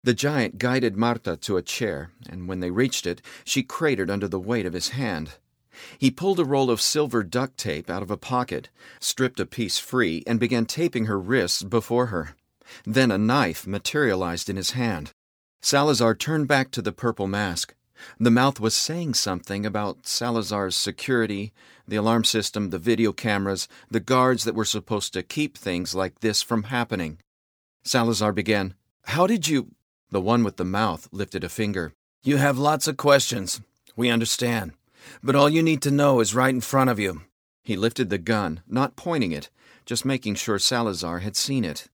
The giant guided Marta to a chair, and when they reached it, she cratered under the weight of his hand. He pulled a roll of silver duct tape out of a pocket, stripped a piece free, and began taping her wrists before her. Then a knife materialized in his hand. Salazar turned back to the purple mask. The mouth was saying something about Salazar's security, the alarm system, the video cameras, the guards that were supposed to keep things like this from happening. Salazar began, "How did you—" The one with the mouth lifted a finger. "You have lots of questions. We understand. But all you need to know is right in front of you." He lifted the gun, not pointing it, just making sure Salazar had seen it.